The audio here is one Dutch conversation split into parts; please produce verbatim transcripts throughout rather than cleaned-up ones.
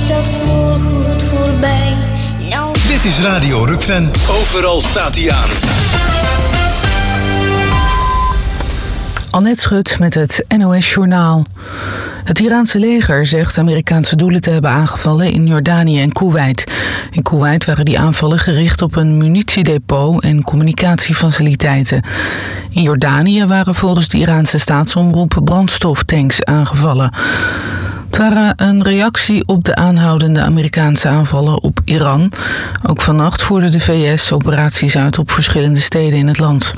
dat voorgoed voorbij. Nou... Dit is Radio Rukven. Overal staat hij aan. Annette Schut met het N O S-journaal. Het Iraanse leger zegt Amerikaanse doelen te hebben aangevallen in Jordanië en Koeweit. In Koeweit waren die aanvallen gericht op een munitiedepot en communicatiefaciliteiten. In Jordanië waren volgens de Iraanse staatsomroep brandstoftanks aangevallen. Het waren een reactie op de aanhoudende Amerikaanse aanvallen op Iran. Ook vannacht voerde de V S operaties uit op verschillende steden in het land.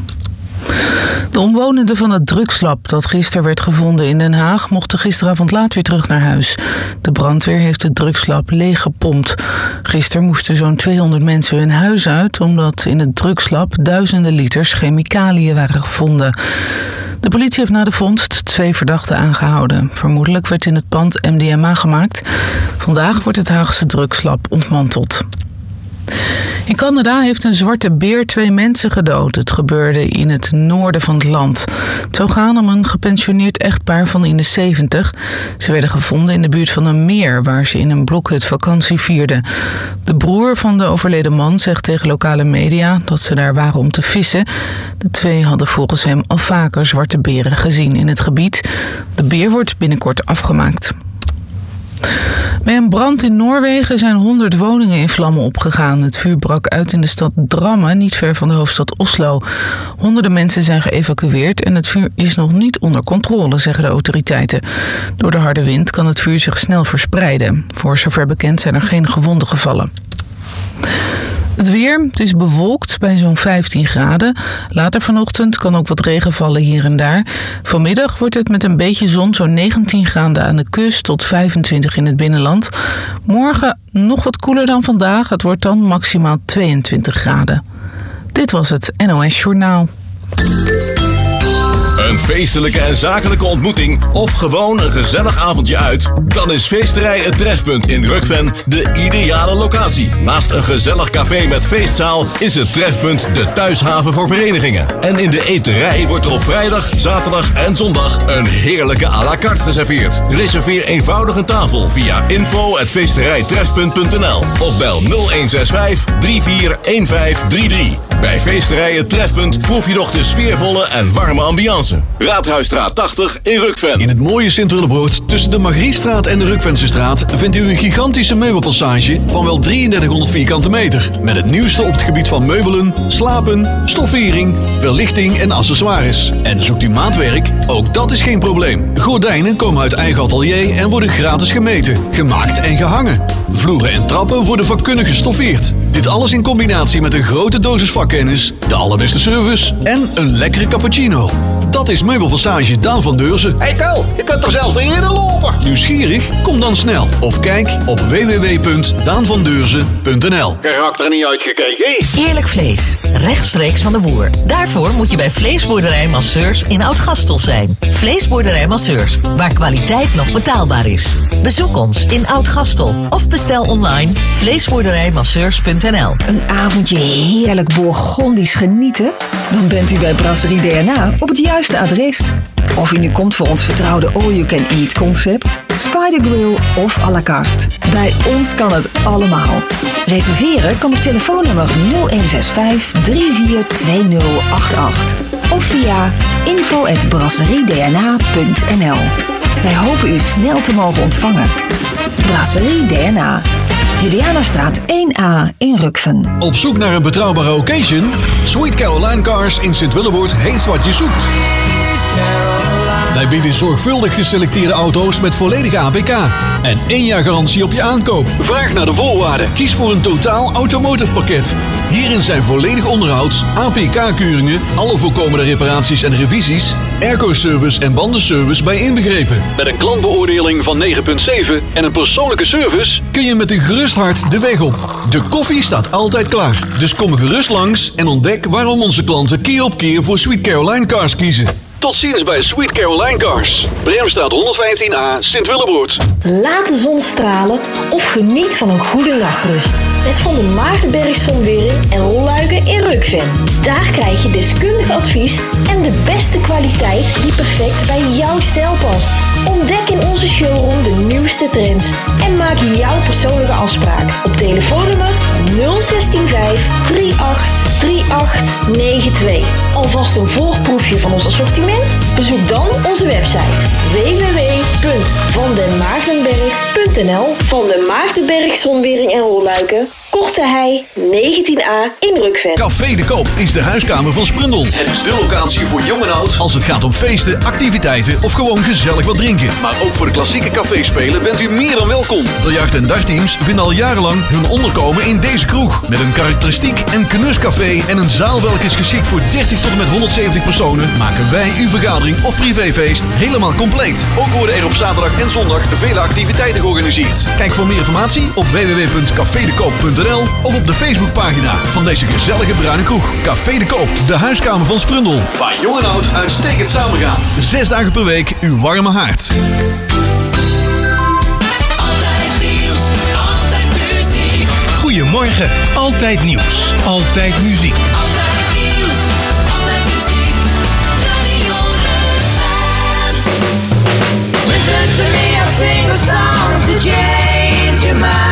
De omwonenden van het drugslab dat gisteren werd gevonden in Den Haag mochten gisteravond laat weer terug naar huis. De brandweer heeft het drugslab leeggepompt. Gisteren moesten zo'n tweehonderd mensen hun huis uit omdat in het drugslab duizenden liters chemicaliën waren gevonden. De politie heeft na de vondst twee verdachten aangehouden. Vermoedelijk werd in het pand M D M A gemaakt. Vandaag wordt het Haagse drugslab ontmanteld. In Canada heeft een zwarte beer twee mensen gedood. Het gebeurde in het noorden van het land. Het zou gaan om een gepensioneerd echtpaar van in de zeventig. Ze werden gevonden in de buurt van een meer waar ze in een blokhut vakantie vierden. De broer van de overleden man zegt tegen lokale media dat ze daar waren om te vissen. De twee hadden volgens hem al vaker zwarte beren gezien in het gebied. De beer wordt binnenkort afgemaakt. Bij een brand in Noorwegen zijn honderd woningen in vlammen opgegaan. Het vuur brak uit in de stad Drammen, niet ver van de hoofdstad Oslo. Honderden mensen zijn geëvacueerd en het vuur is nog niet onder controle, zeggen de autoriteiten. Door de harde wind kan het vuur zich snel verspreiden. Voor zover bekend zijn er geen gewonden gevallen. Het weer, het is bewolkt bij zo'n vijftien graden. Later vanochtend kan ook wat regen vallen hier en daar. Vanmiddag wordt het met een beetje zon zo'n negentien graden aan de kust tot vijfentwintig in het binnenland. Morgen nog wat koeler dan vandaag. Het wordt dan maximaal tweeëntwintig graden. Dit was het N O S-journaal. Een feestelijke en zakelijke ontmoeting of gewoon een gezellig avondje uit? Dan is Feesterij Het Trefpunt in Rukven de ideale locatie. Naast een gezellig café met feestzaal is het Trefpunt de thuishaven voor verenigingen. En in de eterij wordt er op vrijdag, zaterdag en zondag een heerlijke à la carte geserveerd. Reserveer eenvoudig een tafel via info at feesterijtrefpunt punt n l of bel nul een zes vijf drie vier een vijf drie drie. Bij Feesterij Het Trefpunt proef je nog de sfeervolle en warme ambiance. Raadhuisstraat tachtig in Rukven. In het mooie Sint-Willebroord tussen de Margriestraat en de Rukvensestraat vindt u een gigantische meubelpassage van wel drieëndertighonderd vierkante meter. Met het nieuwste op het gebied van meubelen, slapen, stoffering, verlichting en accessoires. En zoekt u maatwerk? Ook dat is geen probleem. Gordijnen komen uit eigen atelier en worden gratis gemeten, gemaakt en gehangen. Vloeren en trappen worden vakkundig gestoffeerd. Dit alles in combinatie met een grote dosis vakkennis, de allerbeste service en een lekkere cappuccino. Dat is Meubelpassage Daan van Deurzen. Hey Ko, je kunt toch zelfs niet eerder lopen? Nieuwsgierig? Kom dan snel. Of kijk op w w w punt daan van deurzen punt n l. Karakter er niet uitgekeken. Eerlijk vlees, rechtstreeks van de boer. Daarvoor moet je bij Vleesboerderij Masseurs in Oud-Gastel zijn. Vleesboerderij Masseurs, waar kwaliteit nog betaalbaar is. Bezoek ons in Oud-Gastel of bestel online vleesboerderijmasseurs punt n l. Een avondje heerlijk Bourgondisch genieten? Dan bent u bij Brasserie D N A op het juiste adres. Of u nu komt voor ons vertrouwde all-you-can-eat concept, Spider Grill of à la carte. Bij ons kan het allemaal. Reserveren kan op telefoonnummer nul een zes vijf drie vier twee nul acht acht of via info at brasserie d n a punt n l. Wij hopen u snel te mogen ontvangen. Brasserie D N A. Julianastraat één A in Rukven. Op zoek naar een betrouwbare occasion? Sweet Caroline Cars in Sint-Willebroord heeft wat je zoekt. Wij bieden zorgvuldig geselecteerde auto's met volledige A P K en één jaar garantie op je aankoop. Vraag naar de voorwaarden. Kies voor een totaal automotive pakket. Hierin zijn volledig onderhoud, A P K-keuringen, alle voorkomende reparaties en revisies, airco-service en bandenservice bij inbegrepen. Met een klantbeoordeling van negen komma zeven en een persoonlijke service kun je met een gerust hart de weg op. De koffie staat altijd klaar. Dus kom gerust langs en ontdek waarom onze klanten keer op keer voor Sweet Caroline Cars kiezen. Tot ziens bij Sweet Caroline Cars. Bremstraat honderdvijftien A, Sint-Willebroord. Laat de zon stralen of geniet van een goede nachtrust. met Van der Maartenberg Zonwering en Rolluiken in Rukven. Daar krijg je deskundig advies en de beste kwaliteit die perfect bij jouw stijl past. Ontdek in onze showroom de nieuwste trends en maak jouw persoonlijke afspraak op telefoonnummer nul zestien vijf achtenzestig achtenzestig negenentwintig. Alvast een voorproefje van ons assortiment? Bezoek dan onze website w w w punt van den maartenberg punt n l. Van den Maartenberg Zonwering en Rolluiken, Korte Hei negentien a in Rukven. Café de Koop is de huiskamer van Sprundel. Het is de locatie voor jong en oud als het gaat om feesten, activiteiten of gewoon gezellig wat drinken. Maar ook voor de klassieke caféspelen bent u meer dan welkom. Biljart- en dagteams vinden al jarenlang hun onderkomen in deze kroeg. Met een karakteristiek en knuscafé en een zaal welke is geschikt voor dertig tot en met honderdzeventig personen, maken wij uw vergadering of privéfeest helemaal compleet. Ook worden er op zaterdag en zondag vele activiteiten georganiseerd. Kijk voor meer informatie op w w w punt café de koop punt n l of op de Facebookpagina van deze gezellige bruine kroeg. Café de Koop, de huiskamer van Sprundel. Waar jong en oud uitstekend samen gaan. Zes dagen per week uw warme haard. Goedemorgen, altijd nieuws, altijd muziek. Altijd nieuws, altijd muziek. Radio Rukven. Listen to me, I'll sing a song to change your mind.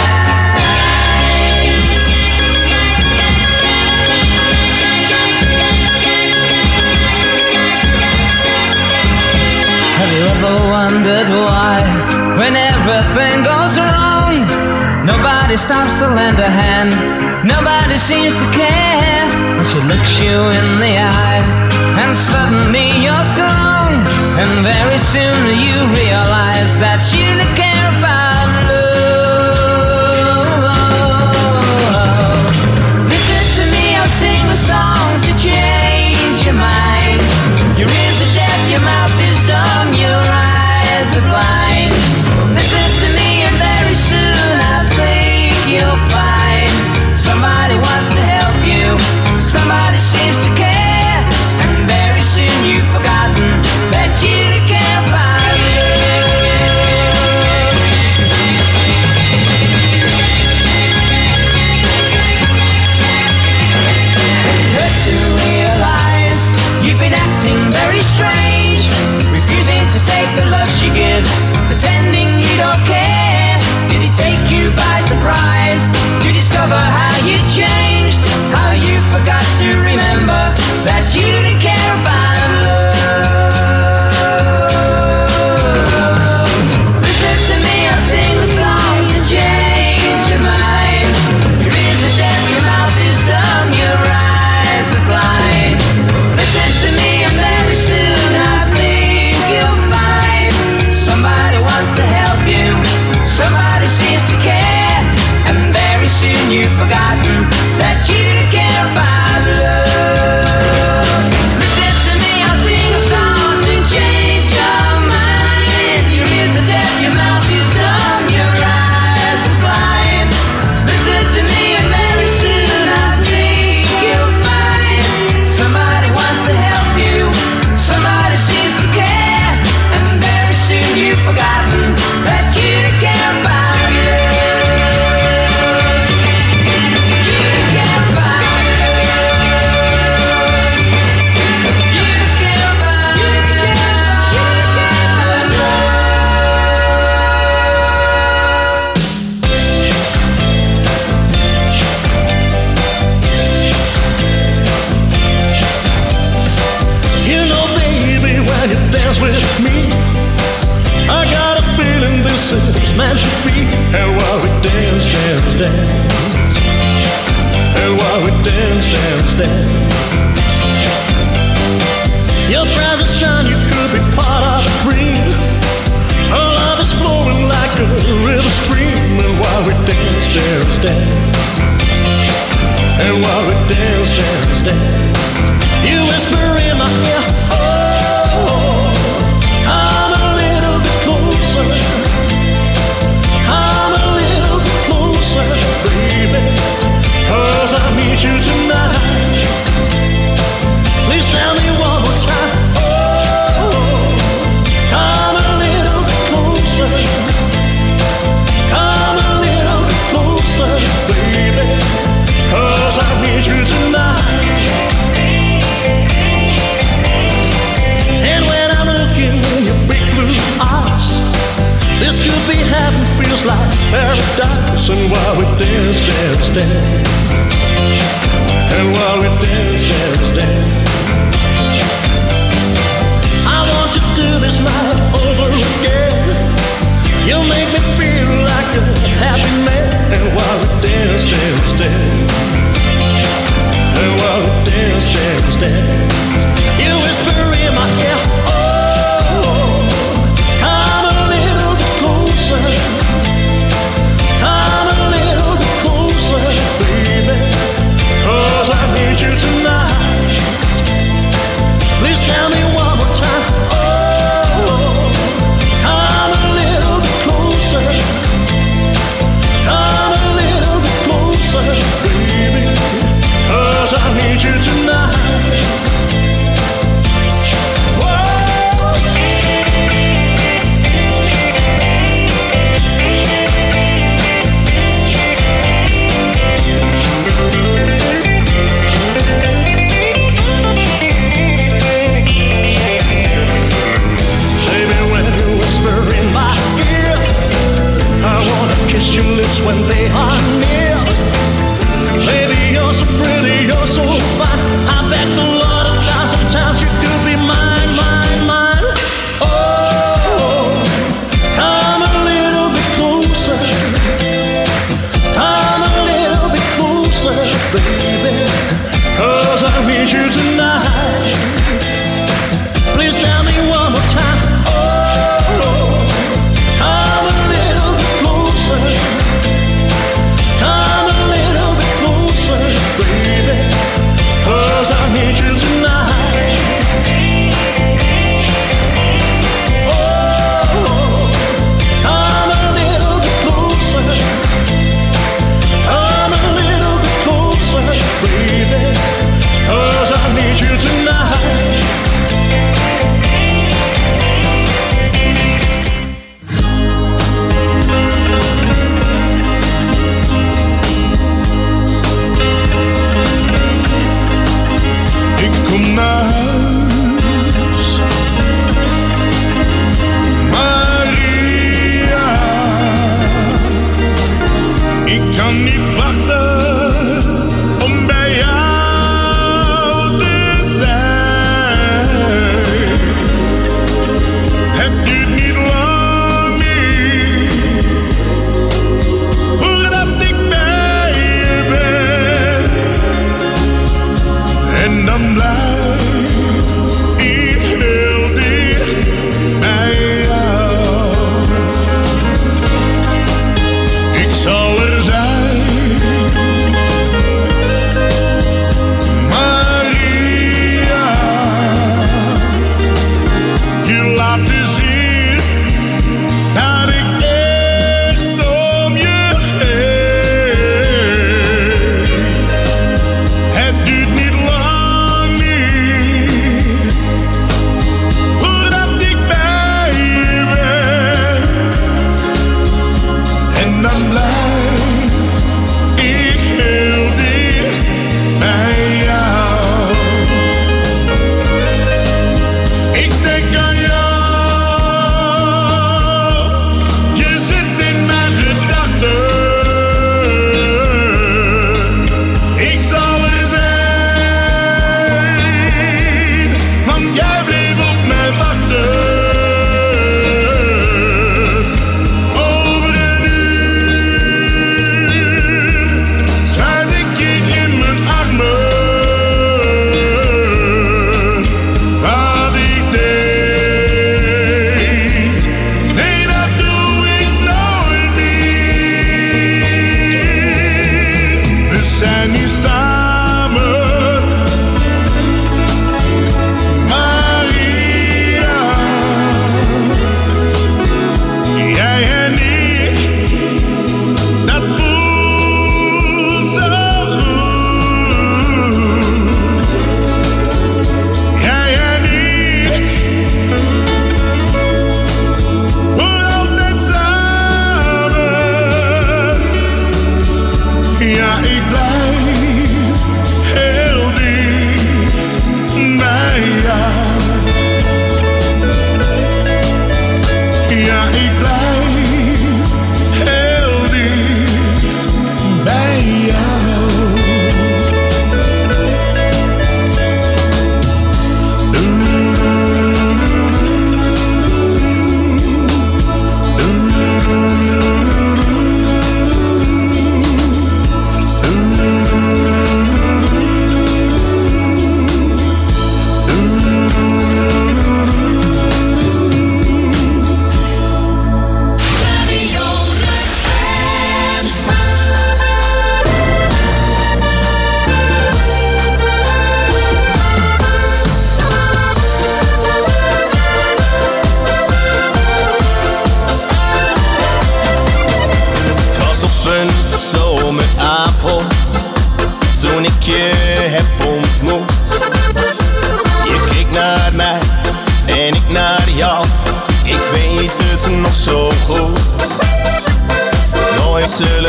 Have you ever wondered why, when everything goes wrong, nobody stops to lend a hand, nobody seems to care, and she looks you in the eye, and suddenly you're strong, and very soon you realize that you don't care about love. Listen to me, I'll sing a song to change your mind. Your ears are deaf, your mouth is dumb, your eyes are blind. Listen to me and very soon I think you'll find somebody wants to help you, somebody seems to care, and very soon you've forgotten that you don't care about love. It hurt to realize you've been acting very strange, refusing to take the love she gives, pretending you don't care. Did it take you by surprise to discover how you changed, how you forgot to remember that you didn't care about love? Listen to me, I'll sing a song to change your mind. Your ears are deaf, your mouth is dumb, your eyes are blind. Listen to me and very soon I think you'll find somebody wants to help you, somebody seems to care, and very soon you've forgotten that you don't care about love. Listen to me, I'll sing a song to change your mind. Your ears are deaf, your mouth is dumb, your eyes are blind. Listen to me and very soon I think you'll find somebody wants to help you, somebody seems to care, and very soon you've forgotten that you don't care about love. You don't care about love. You don't care about You know, baby, when you dance with me, I got a feeling this is meant to be. And while we dance, dance, dance, and while we dance, dance, dance, your bright and shine, you could be part of a dream. Our love is flowing like a river stream. And while we dance, dance, dance, and while we dance, dance, dance, you whisper in my ear, oh, come a little bit closer, come a little bit closer, baby, 'cause I need you tonight. Please tell me one more time, oh, come a little bit closer, come a little bit closer, baby.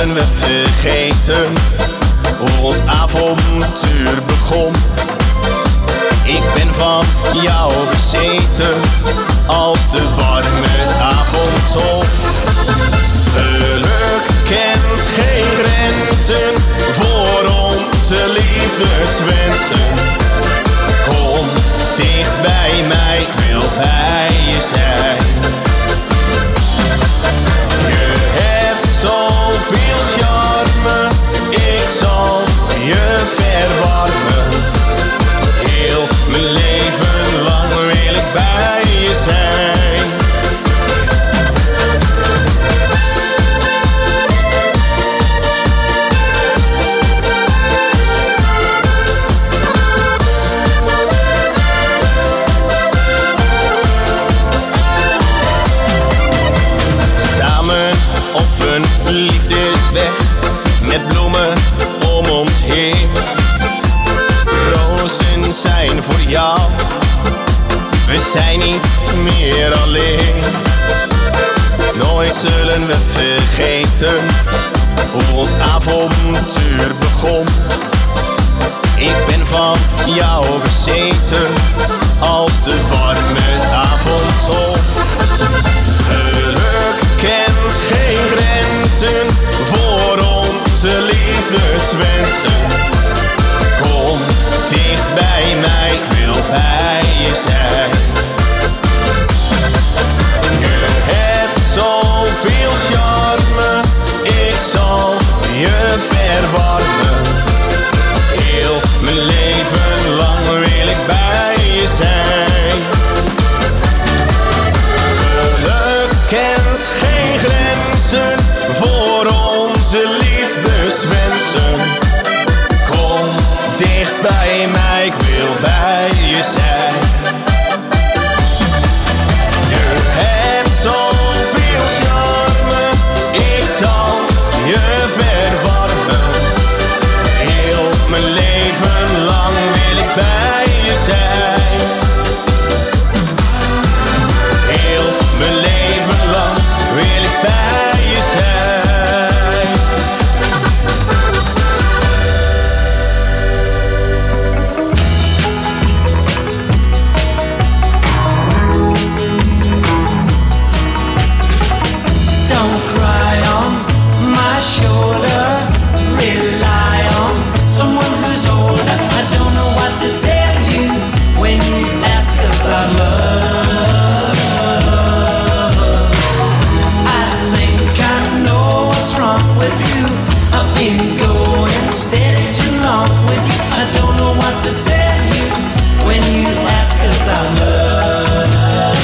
zullen we vergeten hoe ons avontuur begon? Ik ben van jou bezeten als de warme avondzon. Geluk kent geen grenzen voor onze liefdeswensen. Kom dicht bij mij, ik wil bij je zijn. Je hebt zoveel charme, ik zal je verwarmen. Heel mijn leven lang wil ik bij je zijn. Samen op een liefdesweg met bloemen om ons heen. Rozen zijn voor jou, we zijn niet meer alleen. Nooit zullen we vergeten hoe ons avontuur begon. Ik ben van jou bezeten als de warme avondzon. Geluk kent geen grenzen voor onze liefdeswensen. Kom dicht bij mij, ik wil bij je zijn. Je hebt zoveel charme, ik zal je verwarmen. Heel mijn leven lang wil ik bij je zijn. Geluk kent geen grenzen voor onze liefdeswensen. Kom dicht bij mij, ik wil bij je zijn. Je hebt zoveel charme, ik zal je verwarmen. Heel mijn leven lang wil ik bij je zijn. Heel mijn leven lang wil ik bij je zijn. Don't cry on my shoulder, rely on someone who's older. I don't know what to tell you when you ask about love. I think I know what's wrong with you. I've been going steady too long with you. I don't know what to tell you when you ask about love.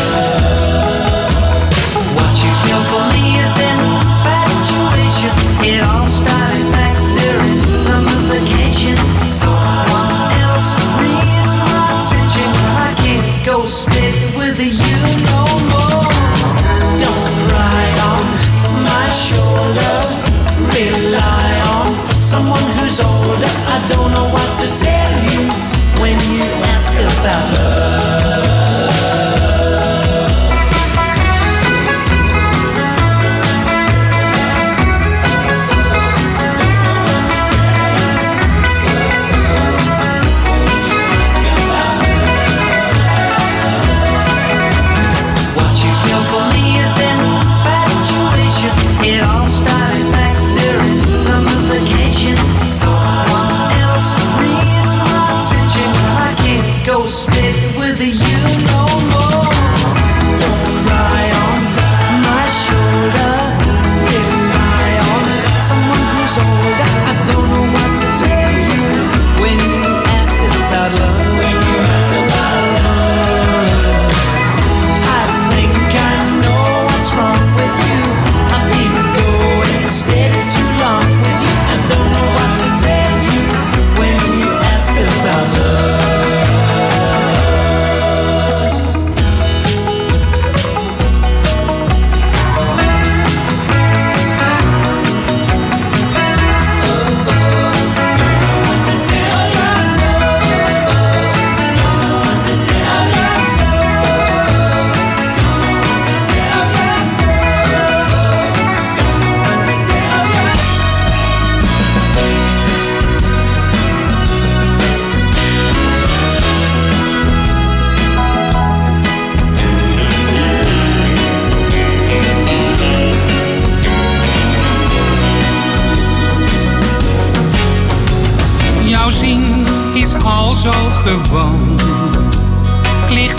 What you feel for me is infatuation. It all started back during summer vacation. Someone else needs my attention. I can't go steady with you no more. Don't cry on my shoulder, rely on someone who's older. I don't know what to tell you when you ask about love.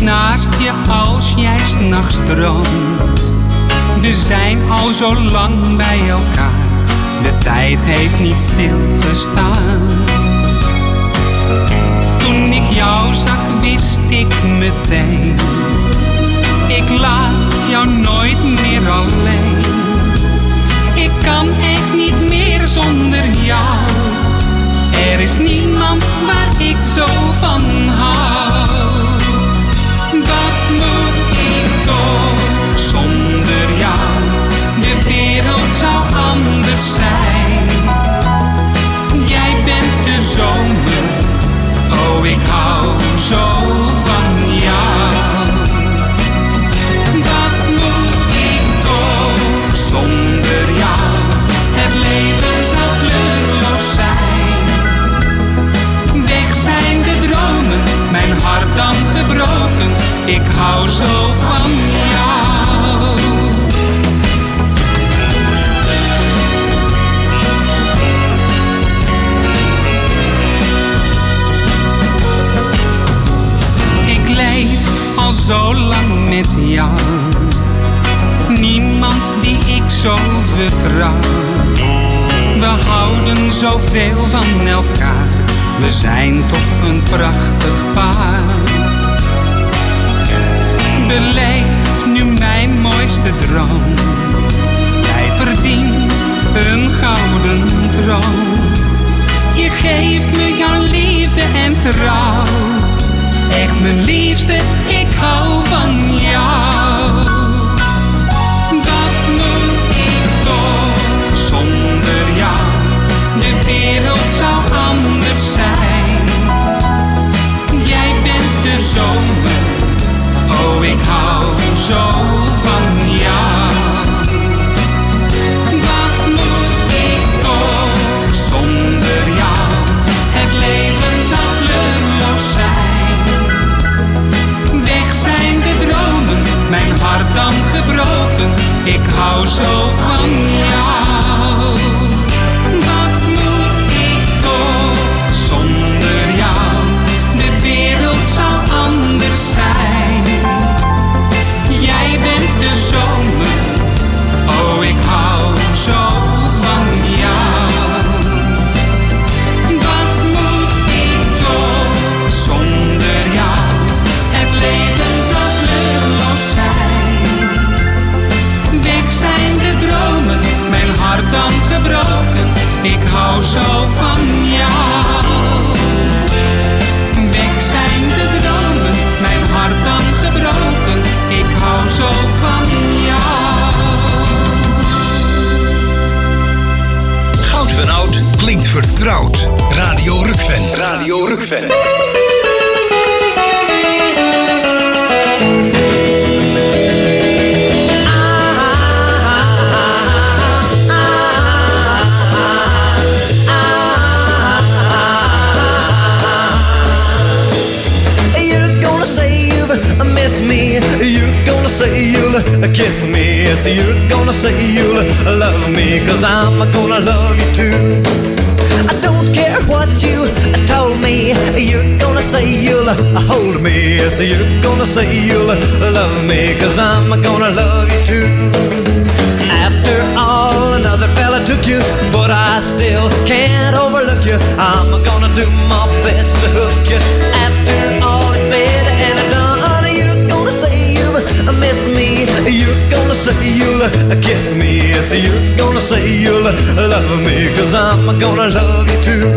naast je als jij 's nachts droomt. We zijn al zo lang bij elkaar, de tijd heeft niet stilgestaan. Toen ik jou zag wist ik meteen, ik laat jou nooit meer alleen. Ik kan echt niet meer zonder jou. Er is niemand waar ik zo van hou. Wat moet ik toch zonder jou? De wereld zou anders zijn. Jij bent de zomer, oh ik hou zo van jou. Wat moet ik toch zonder jou? Het leven zou kleurloos zijn. Weg zijn de dromen, mijn hart dan gebroken. Ik hou zo van jou. Ik leef al zo lang met jou. Niemand die ik zo vertrouw. We houden zoveel van elkaar. We zijn toch een prachtig paar. Beleef nu mijn mooiste droom. Jij verdient een gouden troon. Je geeft me jouw liefde en trouw. Echt mijn liefste, ik hou van jou. Wat moet ik toch zonder jou? De wereld zou anders zijn. Jij bent de zomer, oh ik hou zo van jou. Wat moet ik toch zonder jou? Het leven zou kleurloos zijn. Weg zijn de dromen, mijn hart dan gebroken. Ik hou zo van jou. Wat moet ik toch zonder jou? De wereld zou anders zijn. Jij bent de zomer, oh ik hou zo van jou. Wat moet ik toch zonder jou? Het leven zal kleurloos zijn. Weg zijn de dromen, mijn hart dan gebroken. Ik hou zo van jou. Weg zijn de dromen, mijn hart dan gebroken. Ik hou zo van jou. Goud van Oud klinkt vertrouwd. Radio Rukven. Radio Rukven. Miss me, you're gonna say you'll kiss me. Yes, you're gonna say you'll love me, 'cause I'm gonna love you too. I don't care what you told me. You're gonna say you'll hold me. Yes, you're gonna say you'll love me, 'cause I'm gonna love you too. After all, another fella took you, but I still can't overlook you. I'm gonna do my best to hook you. After all is said and done, miss me, you're gonna say you'll kiss me. Yes, you're gonna say you'll love me, 'cause I'm gonna love you too.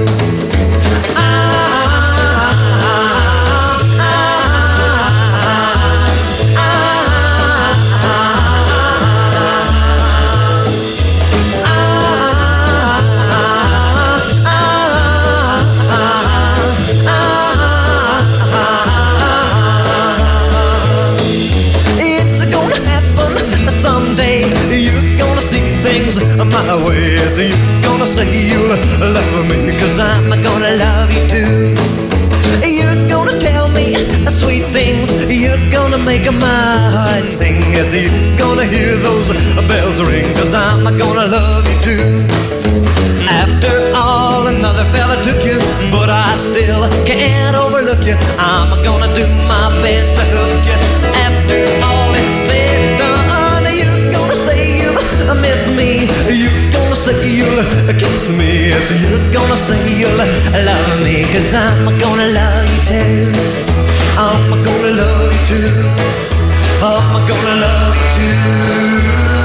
My way, so you're gonna say you'll love me, 'cause I'm gonna love you too. You're gonna tell me sweet things, you're gonna make my heart sing. Yes, you're gonna hear those bells ring, 'cause I'm gonna love you too. After all, another fella took you, but but I still can't overlook you. I'm gonna do my best to hook you. After all is said and done, you're gonna say you miss me. You're gonna say you'll kiss me. Yes, you're gonna say you'll love me. Cause I'm gonna love you too. I'm gonna love you too. I'm gonna love you too.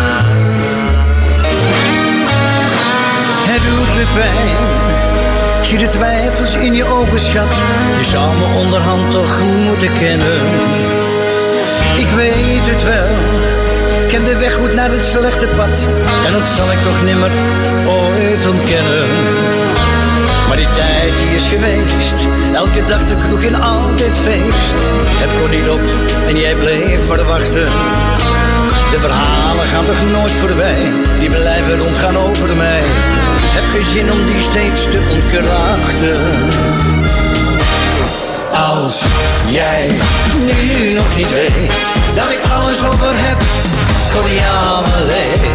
Het doet me pijn. Ik zie de twijfels in je ogen, schat. Je zou me onderhand toch moeten kennen. Ik weet het wel. Ik ken de weg goed naar het slechte pad. En dat zal ik toch nimmer ooit ontkennen. Maar die tijd die is geweest. Elke dag de kroeg in altijd feest. Het kon niet op en jij bleef maar wachten. De verhalen gaan toch nooit voorbij. Die blijven rondgaan over mij. Heb geen zin om die steeds te ontkrachten. Als jij nu nog niet weet dat ik alles over heb voor jou alleen.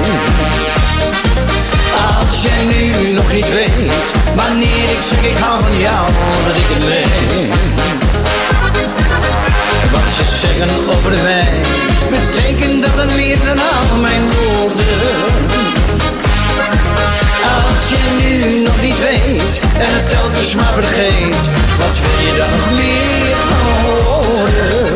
Als jij nu nog niet weet wanneer ik zeg ik hou van jou, dat ik het meen. Wat ze zeggen over mij betekent dat het meer dan al mijn woorden. Als je nu nog niet weet en het telkens maar vergeet, wat wil je dan nog meer horen?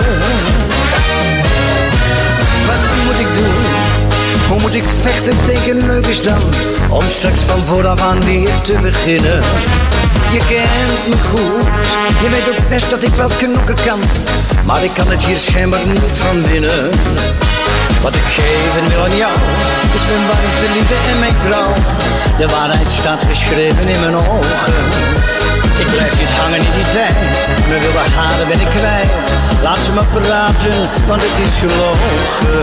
Wat moet ik doen? Hoe moet ik vechten tegen leuke dan? Om straks van vooraf aan weer te beginnen. Je kent me goed, je weet ook best dat ik wel knokken kan. Maar ik kan het hier schijnbaar niet van binnen. Wat ik geven wil aan jou is mijn warmte, liefde en mijn trouw. De waarheid staat geschreven in mijn ogen. Ik blijf niet hangen in die tijd. Mijn wilde haren ben ik kwijt. Laat ze maar praten, want het is gelogen.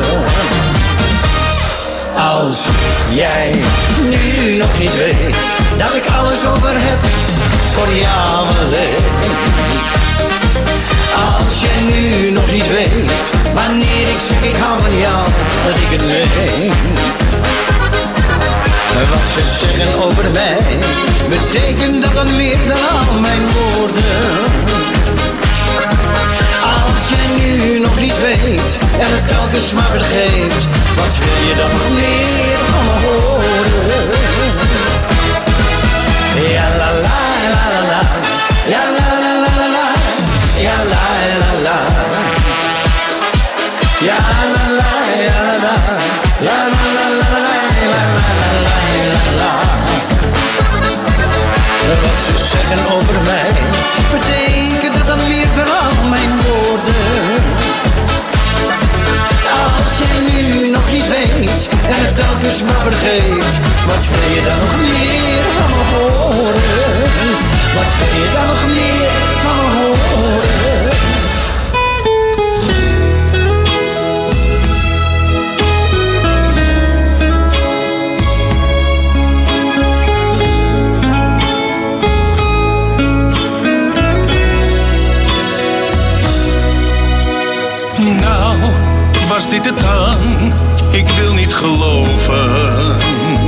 Als jij nu nog niet weet dat ik alles over heb voor jou alleen. Als jij nu nog niet weet wanneer ik zeg ik hou van jou, dat ik het meen. Wat ze zeggen over mij betekent dat dan meer dan al mijn woorden. Als jij nu nog niet weet en het telkens maar vergeet, wat wil je dan nog meer van me horen? Ja la la la la la, ja la la la la la, ja la la la, ja la la ja la la, la la la la la la la la la. Wat ze zeggen over mij betekent dat dan meer dan al mijn woorden. Als jij nu nog niet weet en het telkens maar vergeet, wat wil je dan nog meer van me horen? Wat wil je dan nog meer van me horen? Nou, was dit het dan? Ik wil niet geloven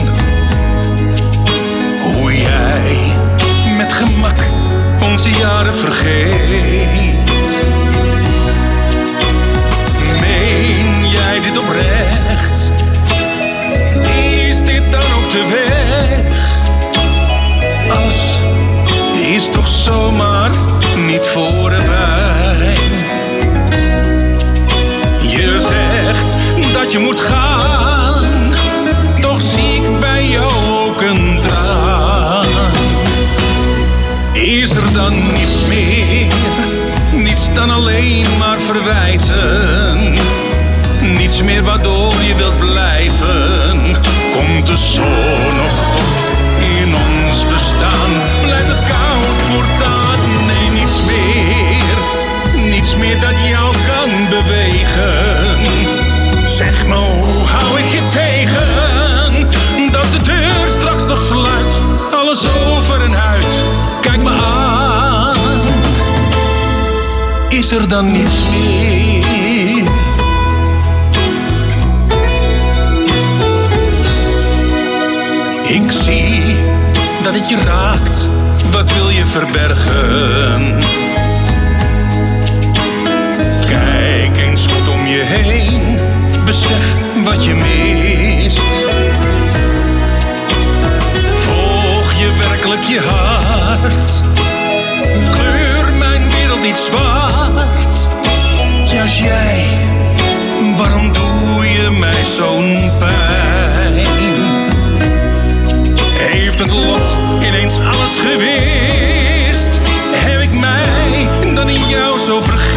hoe jij met gemak onze jaren vergeet. Meen jij dit oprecht? Is dit dan ook de weg? As is toch zomaar niet voorbij. Je zegt dat je moet gaan, toch zie ik bij jou ook een traan. Is er dan niets meer, niets dan alleen maar verwijten? Niets meer waardoor je wilt blijven? Komt de zon nog op in ons bestaan? Blijft het koud voortaan? Nee, niets meer, niets meer dat jou kan bewegen. Zeg me, hoe hou ik je tegen? Dat de deur straks nog sluit, alles over en uit. Kijk me aan, is er dan niets meer? Ik zie dat het je raakt wat wil je verbergen? Kijk eens goed om je heen, besef wat je mist. Volg je werkelijk je hart, kleur mijn wereld niet zwart. Juist jij, waarom doe je mij zo'n pijn? Heeft het lot ineens alles gewist? Heb ik mij dan in jou zo vergist?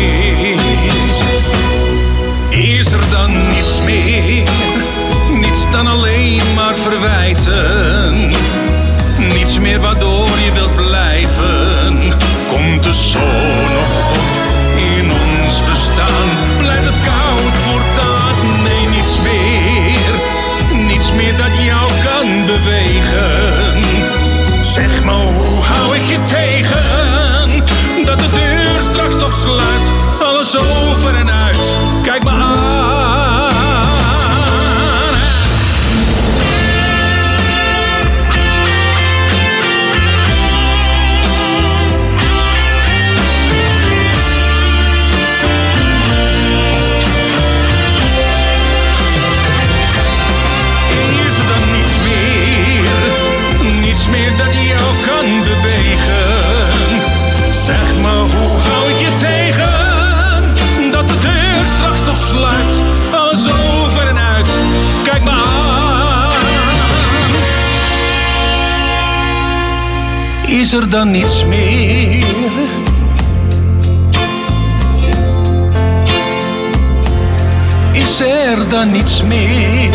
Is er dan niets meer? Niets dan alleen maar verwijten? Niets meer waardoor je wilt blijven? Komt de zon nog op in ons bestaan? Blijft het koud voortaan? Nee, niets meer. Niets meer dat jou kan bewegen. Zeg me, hoe hou ik je tegen? Dat de deur straks toch sluit. Alles over en uit. Kijk me aan. Meer dat jou kan bewegen. Zeg me, hoe hou ik je tegen? Dat de deur straks toch sluit. Alles over en uit. Kijk me aan. Is er dan niets meer? Is er dan niets meer?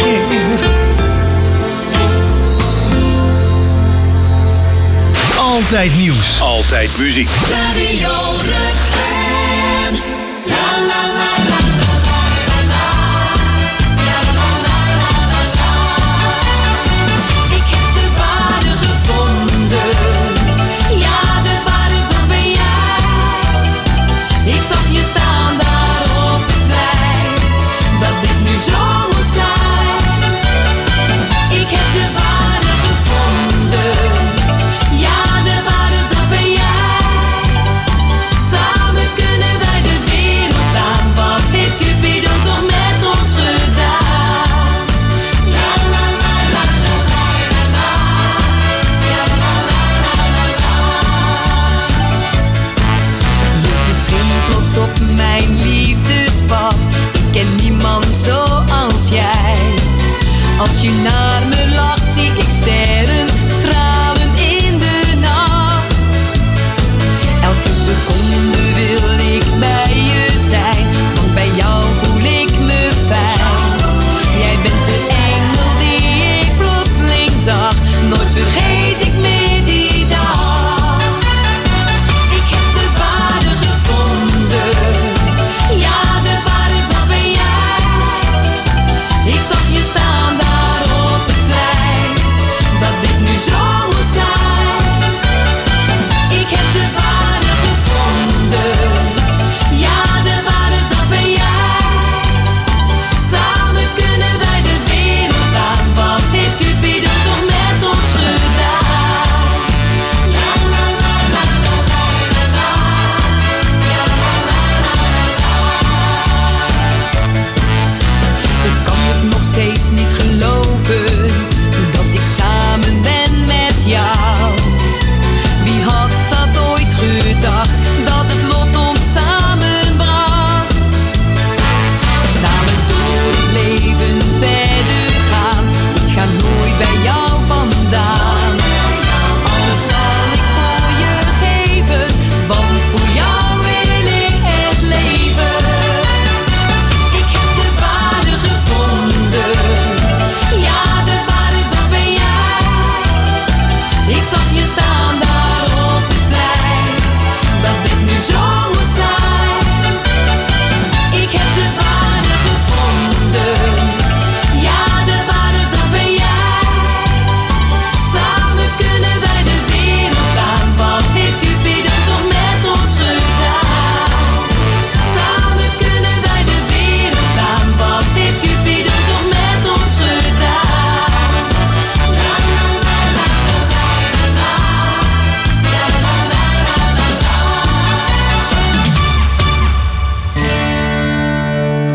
Altijd nieuws. Altijd muziek. Radio Rukven. La la la la la la la la la la la. Ik heb de waarde gevonden. Ja, de waarde, dat ben jij. Ik zag je staan daar op het plein. Dat dit nu zo moet zijn. Ik heb de waarde gevonden. Ja. Samen kunnen wij de wereld aan, wat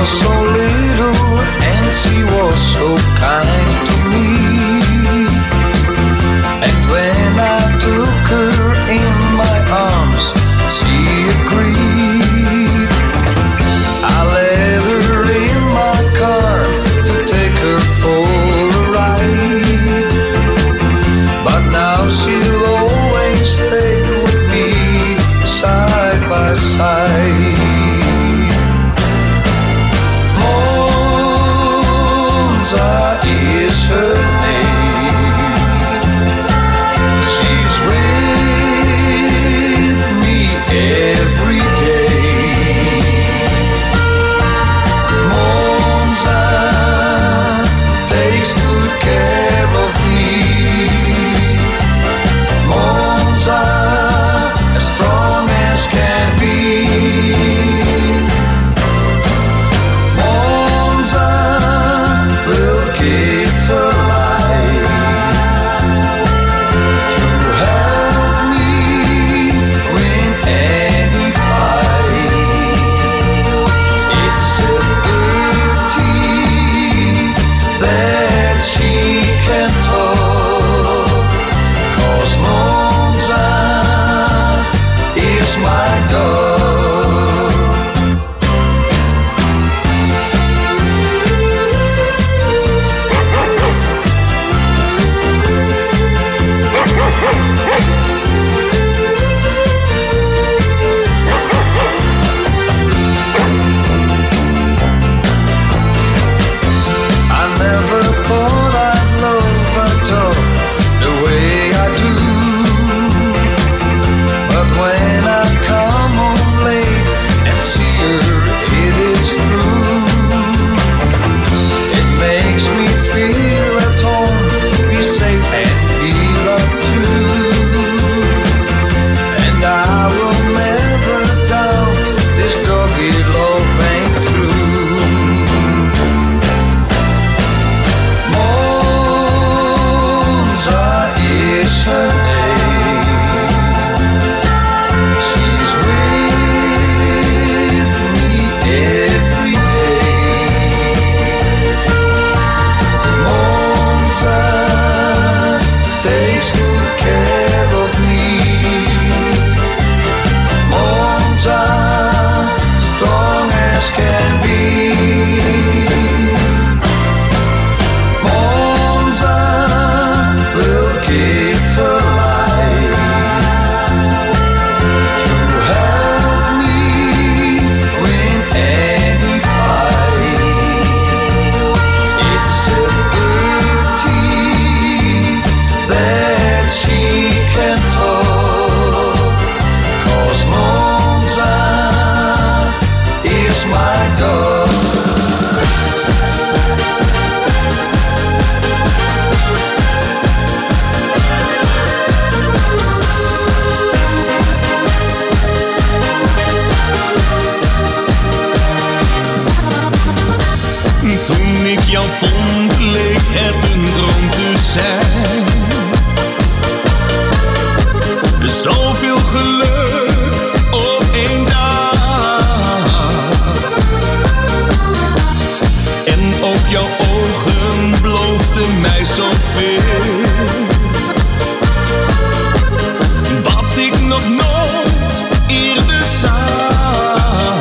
was so little and she was so kind to me. And when I took her in my arms, she agreed. I let her in my car to take her for a ride. But now she'll always stay with me side by side. Monza is her name. She's with me every day. Monza takes good care of me. Monza, as strong as can be. Monza will give her life to help me win any fight. It's a pity that she can talk, 'cause Monza is my dog. I never thought I'd love her dog the way I do. But when I come home late and see her, it is true. It makes me feel at home, be safe and be loved too. And I will never doubt this doggy love ain't true. Monza is her name. She's with me every day. Monza takes good care of me. Monza, strong as can be. Monza will give her life to help me win any fight. It's a pity that she can talk, 'cause Monza is my dog. Toen ik jou vond, leek het een droom te zijn. Zoveel geluk op één dag. En ook jouw ogen beloofden mij zoveel. Wat ik nog nooit eerder zag.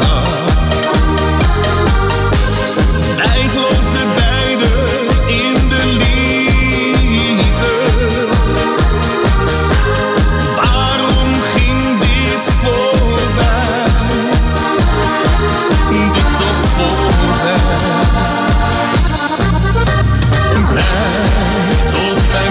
Wij geloofden beiden in de liefde. Waarom ging dit voorbij? Dit toch voorbij? Blijf toch bij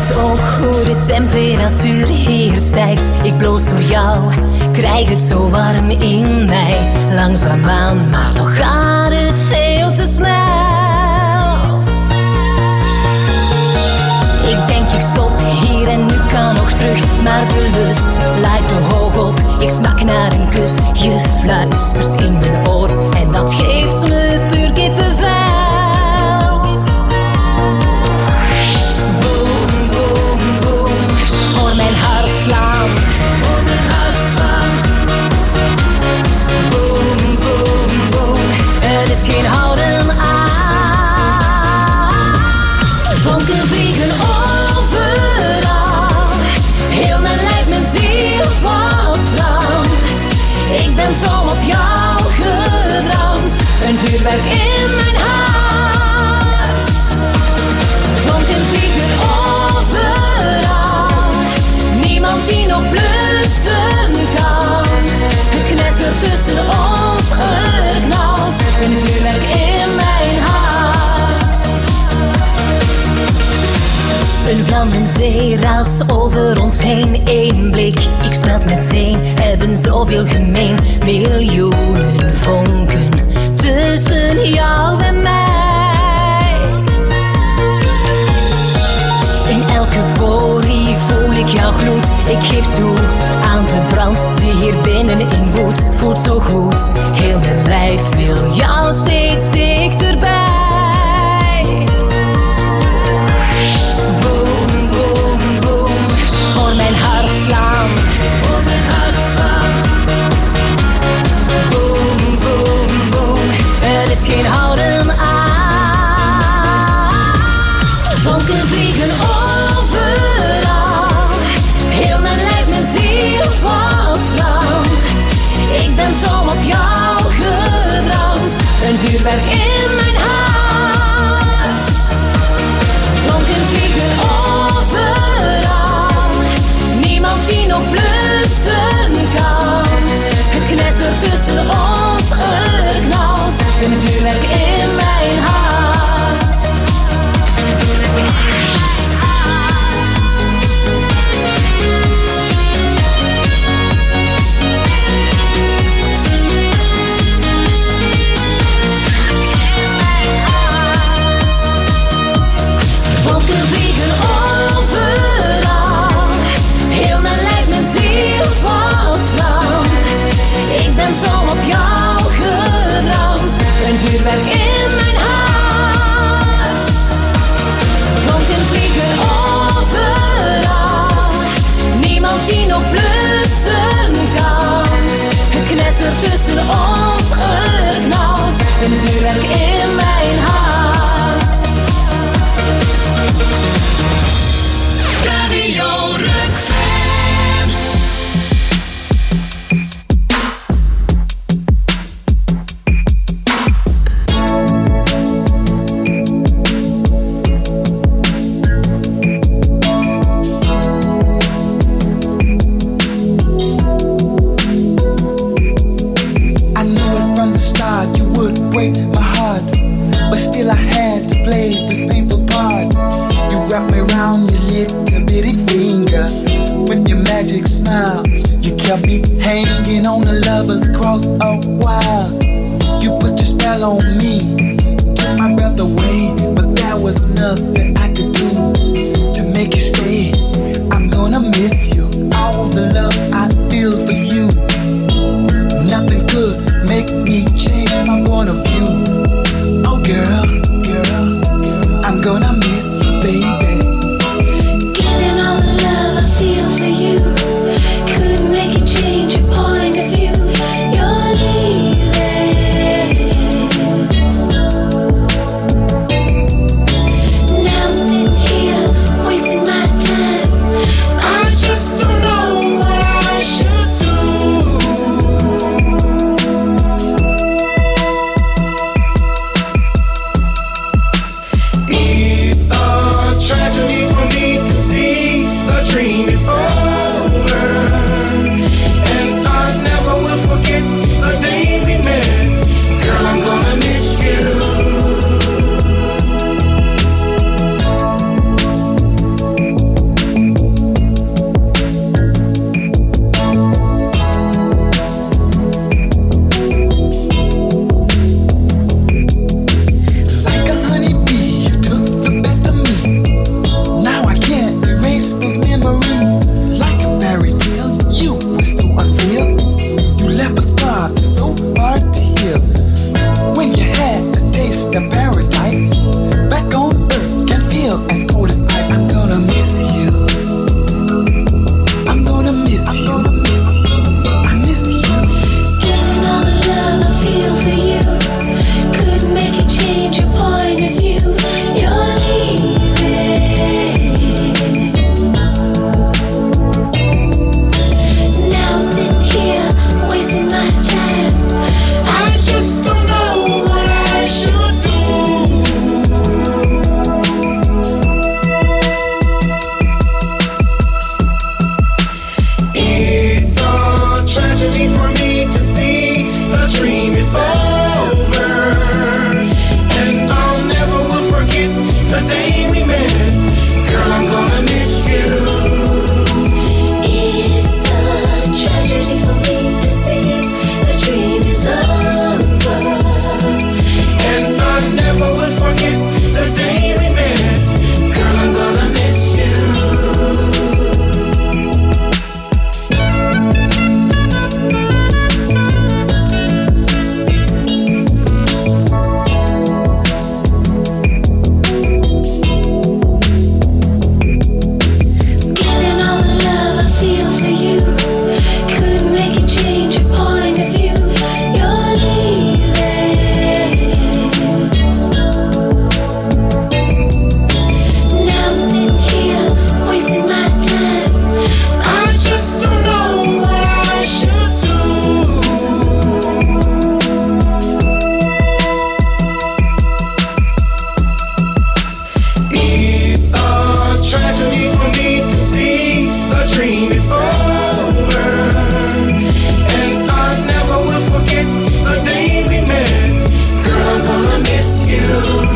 voelt ook hoe de temperatuur hier stijgt. Ik bloos door jou, krijg het zo warm in mij. Langzaamaan, maar toch gaat het veel te snel. Ik denk ik stop hier en nu kan nog terug. Maar de lust laait te hoog op. Ik snak naar een kus, je fluistert in mijn oor. En dat geeft me puur kippenvel. Slaan. Hoor mijn hart slaan. Boom, boom, boom. Het is geen houden aan. Vonken vliegen overal. Heel mijn lijf, mijn ziel valt vlam. Ik ben zo op jou gebrand. Een vuurwerk in mijn hart. Vonken vliegen overal. Niemand die nog blussen kan. Het knettert tussen ons, er knalt een vuurwerk in mijn hart. Een vlam en zee raast over ons heen. Eén blik, ik smelt meteen. Hebben zoveel gemeen. Miljoenen vonken tussen jou en mij. In elke porie voel ik jouw gloed. Ik geef toe aan de brand die hier binnenin woedt. Voelt zo goed, heel mijn lijf wil jou steeds dichterbij. Boom, boom, boom, hoor mijn hart slaan. Hoor mijn hart slaan. Boom, boom, boom, het is geen houden aan. Vonken vliegen overal. Heel mijn lijf, mijn ziel valt vlam. Ik ben zo op jou gebrand. Een vuurwerk in mijn hart. Vonken vliegen overal. Niemand die nog blussen kan. Het knettert tussen ons, er knalt een vuurwerk in mijn hart. Zo op jou gebrand, een vuurwerk in mijn hart. Vonken vliegen overal, niemand die nog blussen kan. Het knettert tussen ons, er knalt een vuurwerk in mijn hart. Radio Rukven. Now is over. And I'll never will forget the day we met. Girl, I'm gonna miss you. It's a tragedy for me to see the dream is over. And I never will forget the day we met. Girl, I'm gonna miss you. Given all the love I feel for you, couldn't make you change your point of view. You're leaving. Now I'm sitting here wasting my time. I just don't know what I should do. It's a tragedy for me to see the dream is over. And I never will forget the day we met. Girl, I'm gonna miss you.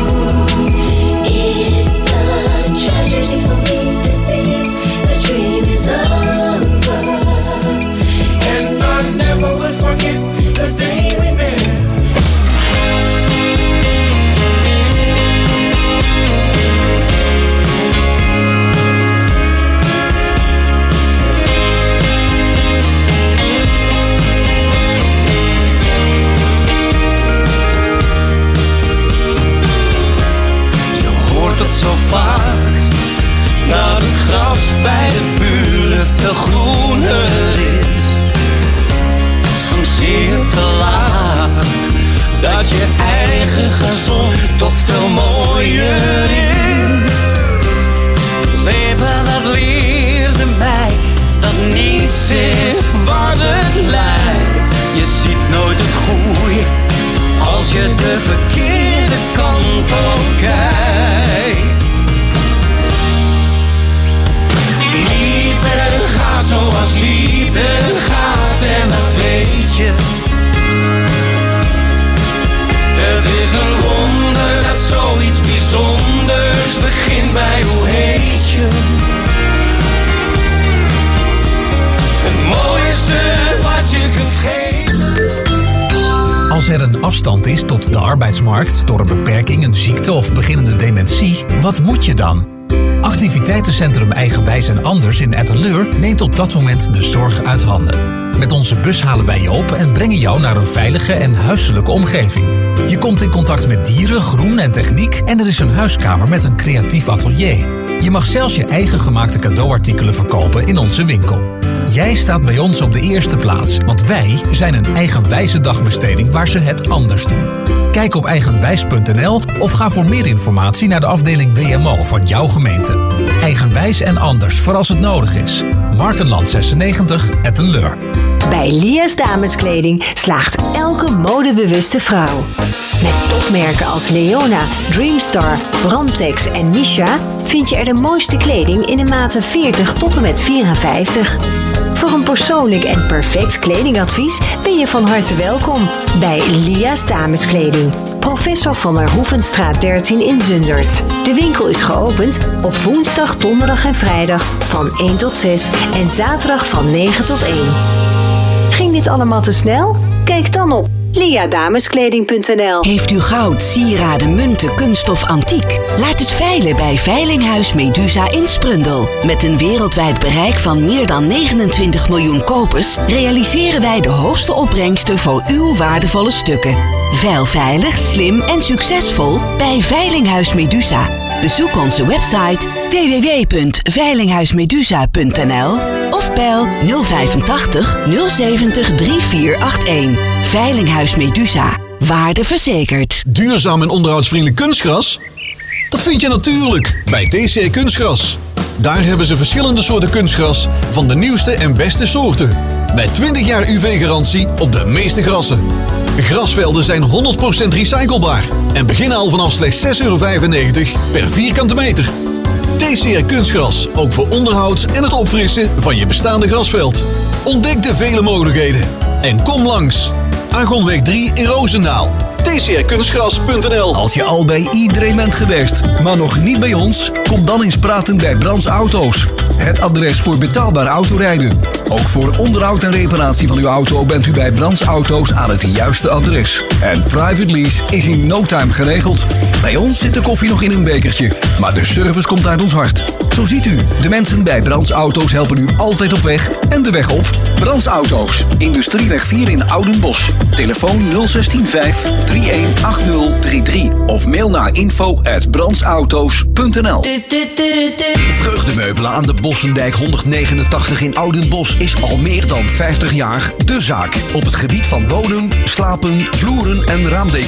It's a tragedy for me to see the dream is over. And I never will forget the day we met. Je hoort het zo vaak, dat het gras bij de buren veel groener is. Soms zie je te laat, dat je eigen gazon toch veel mooier is. Het leven dat leerde mij, dat niets is wat het lijkt. Je ziet nooit het goede, als je de verkeerde kant op kijkt. Liefde gaat zoals liefde gaat en dat weet je. Het is een wonder dat zoiets bijzonders begint bij hoe heet je. Het mooiste wat je kunt geven. Als er een afstand is tot de arbeidsmarkt door een beperking, een ziekte of beginnende dementie, wat moet je dan? Activiteitencentrum Eigenwijs en Anders in Etteleur neemt op dat moment de zorg uit handen. Met onze bus halen wij je op en brengen jou naar een veilige en huiselijke omgeving. Je komt in contact met dieren, groen en techniek en er is een huiskamer met een creatief atelier. Je mag zelfs je eigen gemaakte cadeauartikelen verkopen in onze winkel. Jij staat bij ons op de eerste plaats, want wij zijn een eigenwijze dagbesteding waar ze het anders doen. Kijk op eigenwijs punt n l of ga voor meer informatie naar de afdeling W M O van jouw gemeente. Eigenwijs en Anders voor als het nodig is. Markenland zesennegentig, Etteleur. Bij Lia's Dameskleding slaagt elke modebewuste vrouw. Met topmerken als Leona, Dreamstar, Brandtex en Misha vind je er de mooiste kleding in de maten veertig tot en met vierenvijftig. Voor een persoonlijk en perfect kledingadvies ben je van harte welkom bij Lia's Dameskleding. Professor van der Hoevenstraat dertien in Zundert. De winkel is geopend op woensdag, donderdag en vrijdag van één tot zes en zaterdag van negen tot één. Ging dit allemaal te snel? Kijk dan op lia dameskleding punt n l. Heeft u goud, sieraden, munten, kunststof, antiek? Laat het veilen bij Veilinghuis Medusa in Sprundel. Met een wereldwijd bereik van meer dan negenentwintig miljoen kopers realiseren wij de hoogste opbrengsten voor uw waardevolle stukken. Veil veilig, slim en succesvol bij Veilinghuis Medusa. Bezoek onze website w w w punt veilinghuismedusa punt n l of bel nul vijfentachtig nul zeventig drie vier acht een. Veilinghuis Medusa. Waarde verzekerd. Duurzaam en onderhoudsvriendelijk kunstgras? Dat vind je natuurlijk bij T C Kunstgras. Daar hebben ze verschillende soorten kunstgras van de nieuwste en beste soorten. Met twintig jaar U V-garantie op de meeste grassen. Grasvelden zijn honderd procent recyclebaar en beginnen al vanaf slechts zes euro vijfennegentig per vierkante meter. T C R Kunstgras, ook voor onderhoud en het opfrissen van je bestaande grasveld. Ontdek de vele mogelijkheden en kom langs. Argonweg drie in Roosendaal. t c r kunstgras punt n l. Als je al bij iedereen bent geweest, maar nog niet bij ons, kom dan eens praten bij Brands Auto's. Het adres voor betaalbaar autorijden. Ook voor onderhoud en reparatie van uw auto bent u bij Brands Auto's aan het juiste adres. En private lease is in no time geregeld. Bij ons zit de koffie nog in een bekertje, maar de service komt uit ons hart. Zo ziet u, de mensen bij Brands Auto's helpen u altijd op weg en de weg op. Brands Auto's, Industrieweg vier in Oudenbosch. Telefoon nul zes vijf drie een acht nul drie drie of mail naar info at brandsauto's punt n l. Vreugdemeubelen aan de Bossendijk honderdnegenentachtig in Oudenbosch is al meer dan vijftig jaar de zaak. Op het gebied van wonen, slapen, vloeren en raamdecor